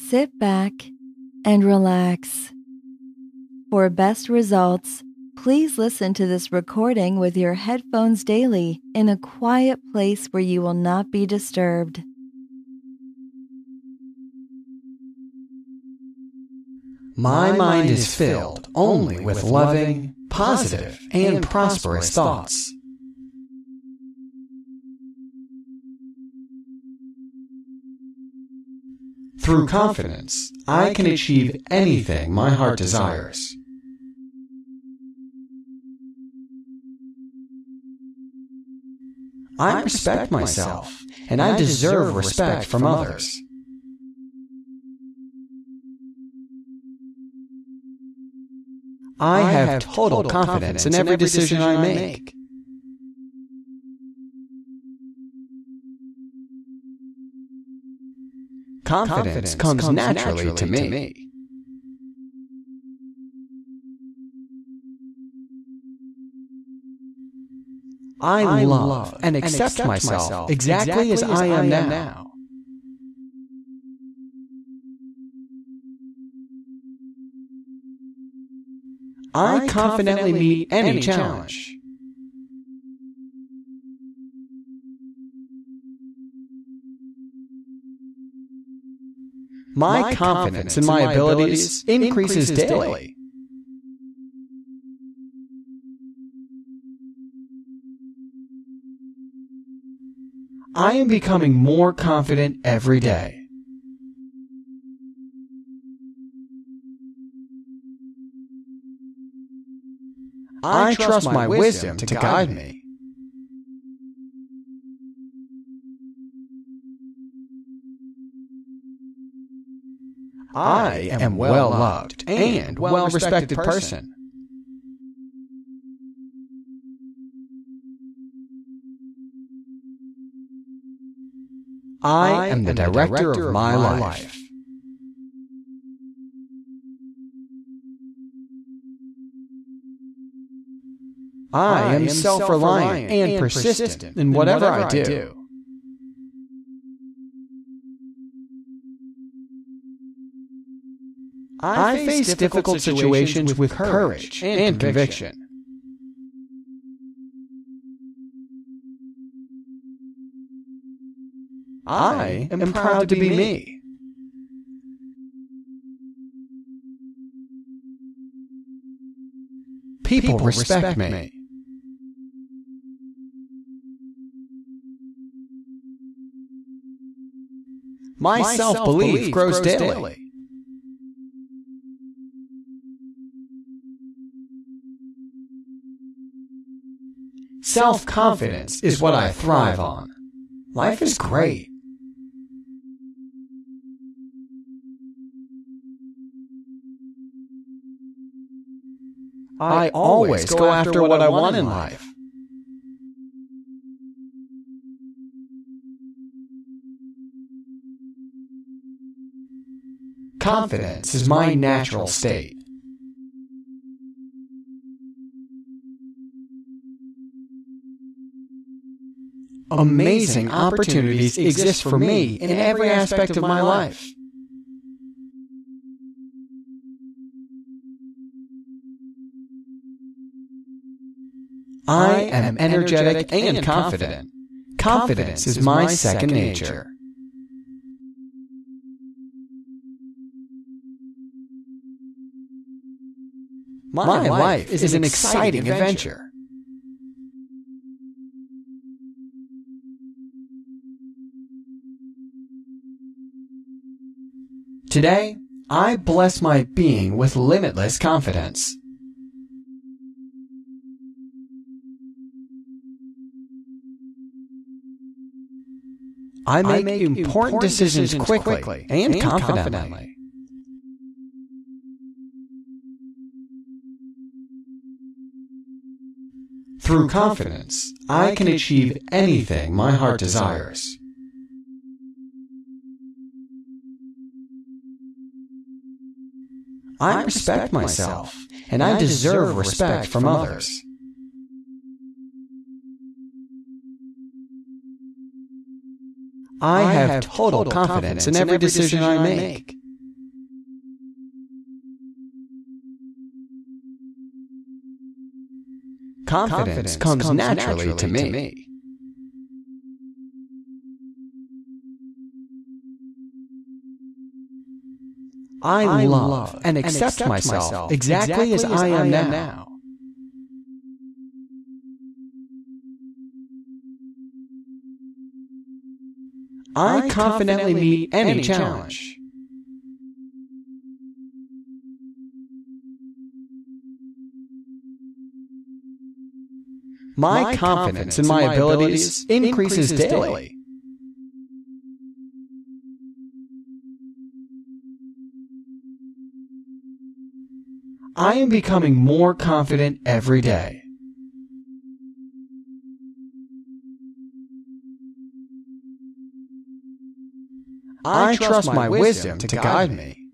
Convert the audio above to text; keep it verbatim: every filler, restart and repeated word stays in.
Sit back and relax. For best results, please listen to this recording with your headphones daily in a quiet place where you will not be disturbed. My mind is filled only with loving, positive, and prosperous thoughts. Through confidence, I can achieve anything my heart desires. I respect myself, and I deserve respect from others. I have total confidence in every decision I make. Confidence comes naturally to me. I love and accept myself exactly as I am now. I confidently meet any challenge. My confidence in my abilities increases daily. I am becoming more confident every day. I trust my wisdom to guide me. I am a well-loved and well-respected person. I am the director of my life. I am self-reliant and persistent in whatever I do. I face difficult situations with courage and conviction. I am proud to be me. People respect me. My self-belief grows daily. Self-confidence is what I thrive on. Life is great. I always go after what I want in life. Confidence is my natural state. Amazing opportunities exist for me in every aspect of my life. I am energetic and confident. Confidence is my second nature. My life is an exciting adventure. Today, I bless my being with limitless confidence. I make, I make important, important decisions, decisions quickly, quickly and, and confidently. confidently. Through confidence, I can achieve anything my heart desires. I respect myself, and I deserve respect from others. I have total confidence in every decision I make. Confidence comes naturally to me. I love and accept myself exactly as I am now. I confidently meet any challenge. My confidence in my abilities increases daily. I am becoming more confident every day. I trust my wisdom to guide me.